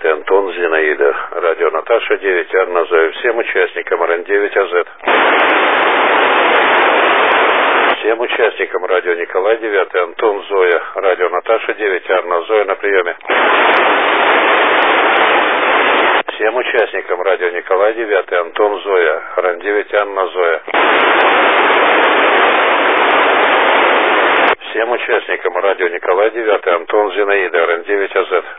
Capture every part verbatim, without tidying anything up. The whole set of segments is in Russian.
девятый Антон, Зинаида, радио Наташа девять, Анна, Зоя, всем участникам эр эн девять а зет. Всем участникам радио Николай девятый Антон, Зоя, радио Наташа девять, Анна, Зоя на приеме. Всем участникам радио Николай девятый Антон, Зоя, эр эн девять, Анна, Зоя. Всем участникам радио Николай девятый Антон, Зинаида, эр эн девять а зет.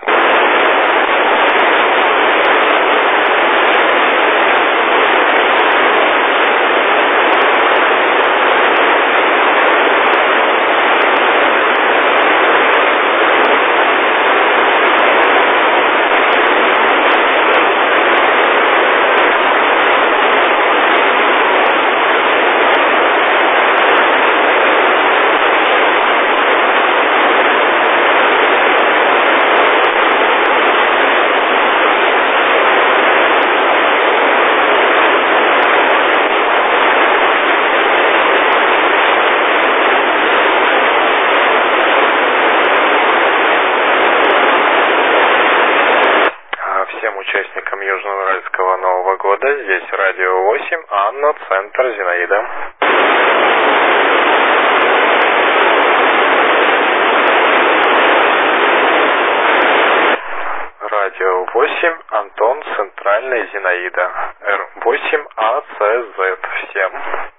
Участникам Южноуральского Нового года, здесь радио восемь, Анна, центр, Зинаида. Радио восемь, Антон, центральная, Зинаида. эр восемь а цэ зет. Всем.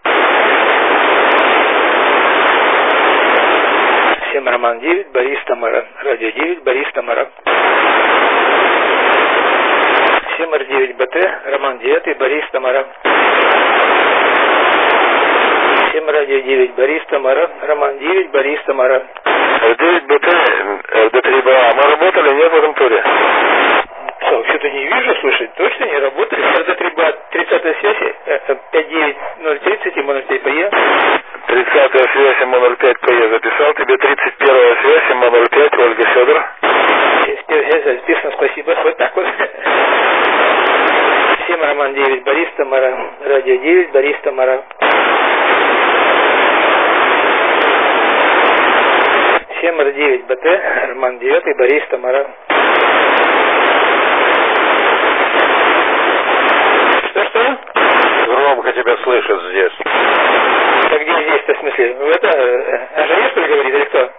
Всем Роман девять, Борис Тамара. Радио девять, Борис Тамара. Всем эр девять бэ тэ, Роман девять, Борис Тамара. Всем радио девять, Борис Тамара, Роман девять, Борис Тамара. эр девять бэ тэ, эр дэ три бэ а, мы работали, нет в этом туре? Что-то не вижу, слушай, точно не работали. эр дэ три бэ а, тридцатая связь, пять девять ноль тридцать, эм ноль пять пэ е. тридцатая связь, эм ноль пять пэ е записал, тебе тридцать первая связь, эм ноль пять, Ольга Федор. Записано, спасибо, вот так вот. Всем Роман девять, Борис Тамара, радио девять, Борис Тамара. Всем эр девять бэ тэ, Роман девять, Борис Тамара. Что-что? Громко тебя слышат здесь. Так где здесь-то, в смысле? В это, а Женя, что ли, говорит, или кто?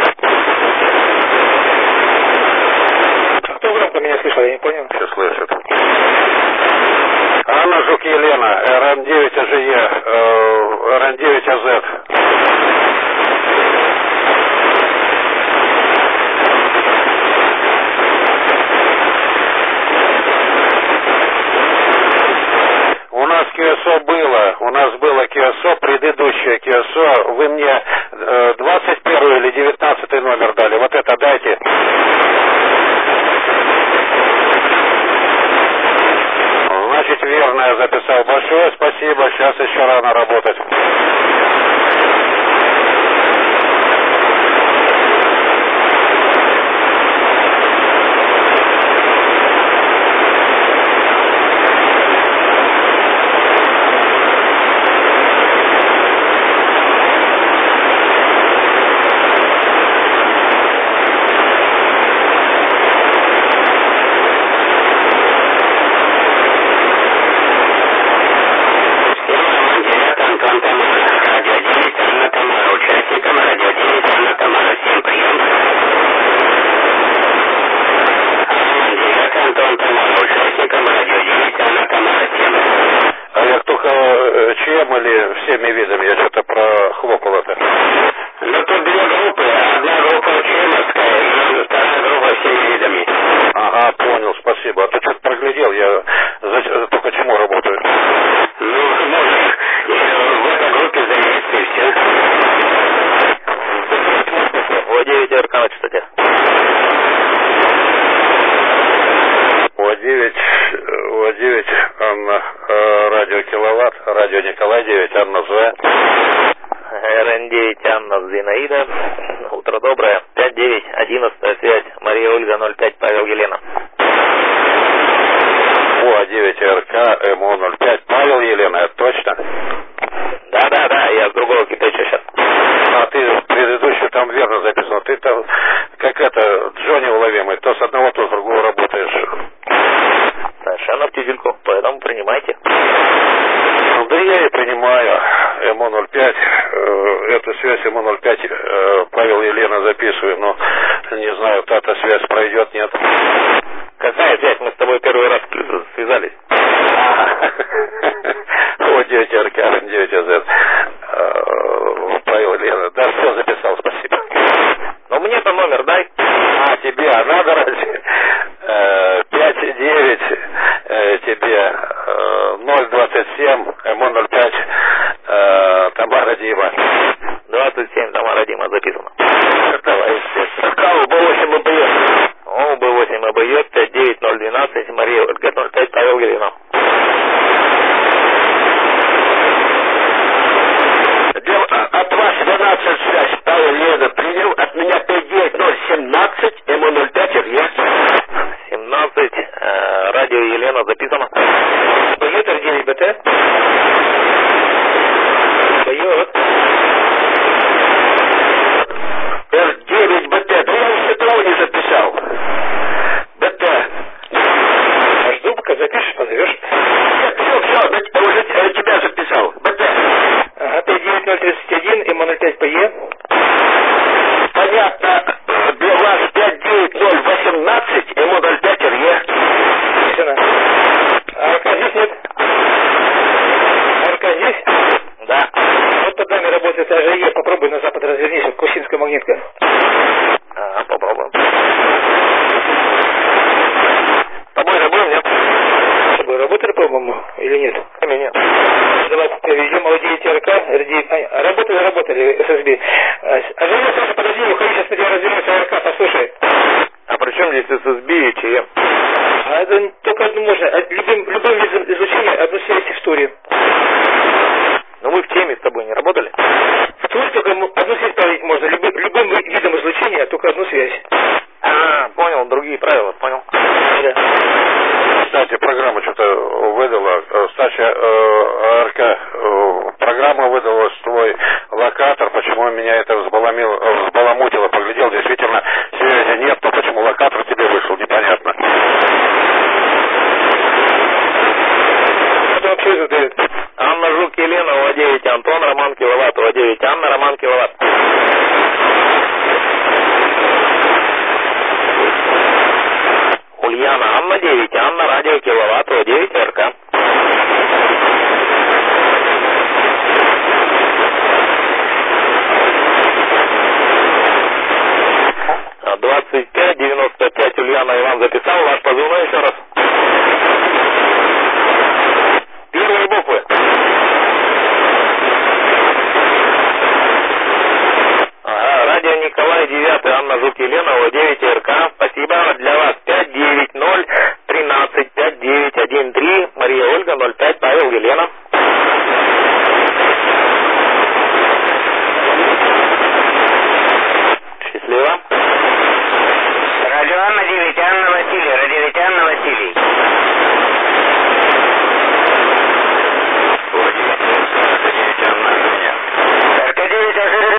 Кто громко меня слышал, я не понял. Все слышат. Анна, Жук, Елена, эр эн девять а жэ е, эр эн девять а зет. У нас КИОСО было, у нас было КИОСО, предыдущее КИОСО, вы мне э, двадцать первый или девятнадцатый номер дали, вот это дайте. Значит, верно я записал. Большое спасибо, сейчас еще рано работать. Чем или всеми видами? Я что-то прохлопал это. Ну тут две группы. Одна группа чемовская, вторая группа всеми видами. Ага, понял, спасибо. А то что-то проглядел, я за... только чему работаю. Ну, можешь в этой группе заметить и все. О девять РК, кстати. О девять, О девять, Анна, э, радио Киловатт, радио Николай девять, Анна Зоя. эр эн девять, Анна, Зинаида. Утро доброе. пять девять, одиннадцатая связь, Мария Ольга, ноль пять, Павел, Елена. О девять РК, МО ноль пять, Павел, Елена, это точно? Да-да-да, я с другого китайча сейчас. А ты предыдущую там верно записал. Ты там, как это, Джонни уловимый, то с одного, то с другого работаешь. принимайте. Да я и принимаю эм о ноль пять, э, эту связь эм о ноль пять, э, Павел, Елена записываю, но не знаю, та-то связь пройдет, нет. Какая связь? Мы с тобой первый раз связались. О, девять эр ка, девять а зет. Павел, Елена, да, все записал, спасибо. Но мне-то номер дай. А, тебе, а надо разве? пять девять тебе, ноль двадцать семь, эм о ноль пять, Тамара Дима. двадцать семь, Тамара Дима, записано. Давай, естественно. Какого бэ восемь бэ е? О, бэ восемь бэ е, пять девять ноль двенадцать, Мария Ольга ноль пять, Павел Елена. От вас двенадцать связь, Павел Елена принял, от меня пять девять ноль семнадцать, эм о ноль пять, я. семнадцать, э, радио Елена, записано. Поет эр девять бэ тэ? Поет. эр девять бэ тэ, да я еще того не записал. бэ тэ. А жду, пока запишешь, позовешь. Все, все, я уже тебя записал. бэ тэ. Ага, пять девять ноль тридцать один, эм о ноль пять бэ е. Понятно. Для вас пять девять ноль восемнадцать, эм о ноль пять, эр е. А эр ка здесь нет? эр ка здесь? Да. Вот под нами работает а жэ е, попробуй на запад развернись, вот Кусинская магнитка. Ага, попробуем. С тобой же будем, нет? С тобой работали, по-моему, или нет? Нет. Давай везем девять эр ка, эр девять, а, работали, работали, эс эс би. А жэ е, Саша, подожди, уходи, сейчас мы тебя развернемся, эр ка, послушай. А при чем здесь эс эс би и че эм? А это только одно можно, любым, любым видом излучения одну связь в туре. Ну мы в теме с тобой не работали? В туре только одну связь проводить можно, любым, любым видом излучения только одну связь. А, понял, другие правила, понял. Да. Кстати, программа что-то выдала. Кстати, эр ка, программа выдала свой локатор. Почему меня это взбаламило, взбаламутило? Поглядел, действительно, связи нет, но почему локатор тебе вышел, непонятно. Что вообще задает? Анна Жук, Елена, о девять, Антон, Роман Киловатт, о девять, Анна, Роман Киловатт. Ульяна, Анна, девять, Анна, радио Киловатт, о девять, эр ка. двадцать пять девяносто пять, Ульяна, Иван записал, ваш позывной еще раз. Первые буквы. Ага, радио Николай, девять, Анна Жук, Елена, о девять, эр ка. Спасибо, для вас